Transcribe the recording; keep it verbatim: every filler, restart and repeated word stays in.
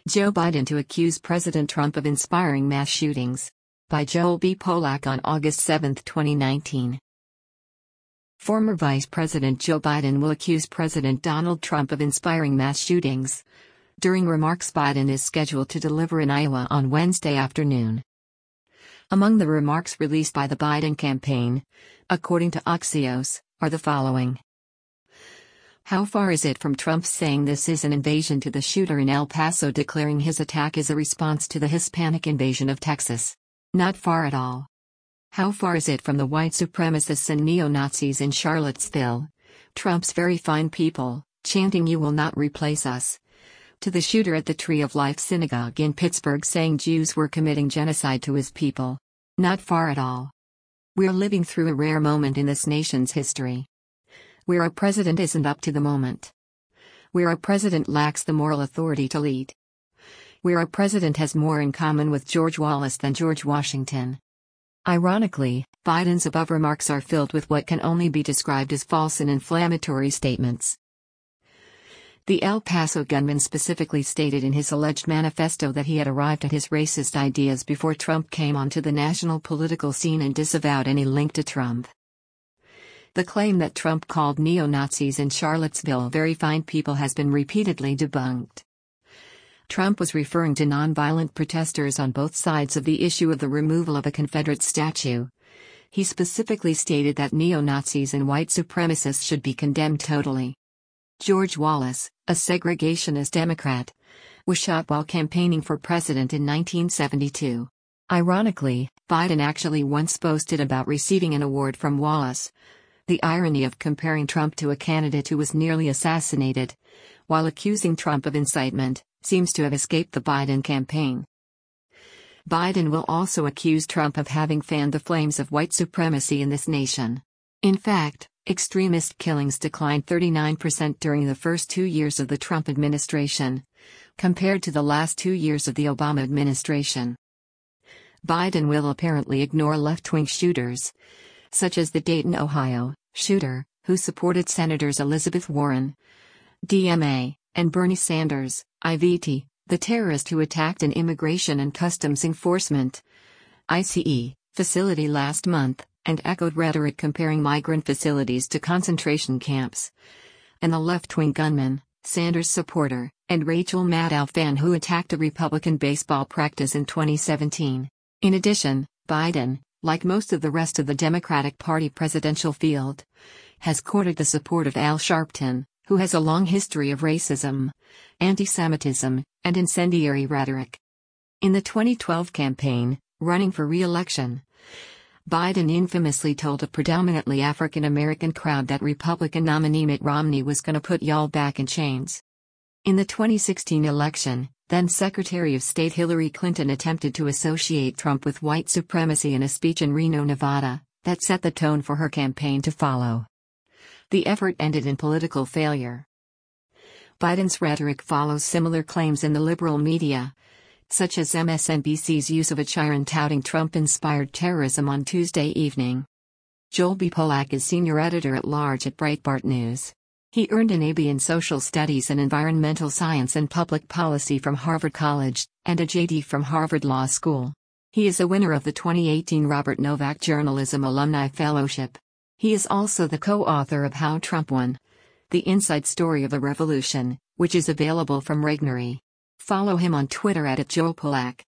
Joe Biden to accuse President Trump of inspiring mass shootings. By Joel B. Polak on August seventh, twenty nineteen. Former Vice President Joe Biden will accuse President Donald Trump of inspiring mass shootings. During remarks Biden is scheduled to deliver in Iowa on Wednesday afternoon. Among the remarks released by the Biden campaign, according to Axios, are the following. How far is it from Trump saying this is an invasion to the shooter in El Paso declaring his attack is a response to the Hispanic invasion of Texas? Not far at all. How far is it from the white supremacists and neo-Nazis in Charlottesville, Trump's very fine people, chanting "You will not replace us," to the shooter at the Tree of Life Synagogue in Pittsburgh saying Jews were committing genocide to his people? Not far at all. We're living through a rare moment in this nation's history, where our president isn't up to the moment, where our president lacks the moral authority to lead, where our president has more in common with George Wallace than George Washington. Ironically, Biden's above remarks are filled with what can only be described as false and inflammatory statements. The El Paso gunman specifically stated in his alleged manifesto that he had arrived at his racist ideas before Trump came onto the national political scene and disavowed any link to Trump. The claim that Trump called neo-Nazis in Charlottesville very fine people has been repeatedly debunked. Trump was referring to nonviolent protesters on both sides of the issue of the removal of a Confederate statue. He specifically stated that neo-Nazis and white supremacists should be condemned totally. George Wallace, a segregationist Democrat, was shot while campaigning for president in nineteen seventy-two. Ironically, Biden actually once boasted about receiving an award from Wallace. The irony of comparing Trump to a candidate who was nearly assassinated, while accusing Trump of incitement, seems to have escaped the Biden campaign. Biden will also accuse Trump of having fanned the flames of white supremacy in this nation. In fact, extremist killings declined thirty-nine percent during the first two years of the Trump administration, compared to the last two years of the Obama administration. Biden will apparently ignore left-wing shooters, such as the Dayton, Ohio, shooter, who supported Senators Elizabeth Warren, D M A, and Bernie Sanders, I V T, the terrorist who attacked an Immigration and Customs Enforcement I C E, facility last month, and echoed rhetoric comparing migrant facilities to concentration camps. And the left-wing gunman, Sanders supporter, and Rachel Maddow fan who attacked a Republican baseball practice in twenty seventeen. In addition, Biden, like most of the rest of the Democratic Party presidential field, has courted the support of Al Sharpton, who has a long history of racism, anti-Semitism, and incendiary rhetoric. In the twenty twelve campaign, running for re-election, Biden infamously told a predominantly African-American crowd that Republican nominee Mitt Romney was gonna put y'all back in chains. In the twenty sixteen election, then Secretary of State Hillary Clinton attempted to associate Trump with white supremacy in a speech in Reno, Nevada, that set the tone for her campaign to follow. The effort ended in political failure. Biden's rhetoric follows similar claims in the liberal media, such as M S N B C's use of a chyron touting Trump-inspired terrorism on Tuesday evening. Joel B. Polak is senior editor-at-large at Breitbart News. He earned an A B in Social Studies and Environmental Science and Public Policy from Harvard College, and a J D from Harvard Law School. He is a winner of the twenty eighteen Robert Novak Journalism Alumni Fellowship. He is also the co-author of How Trump Won: The Inside Story of the Revolution, which is available from Regnery. Follow him on Twitter at Joel Polak.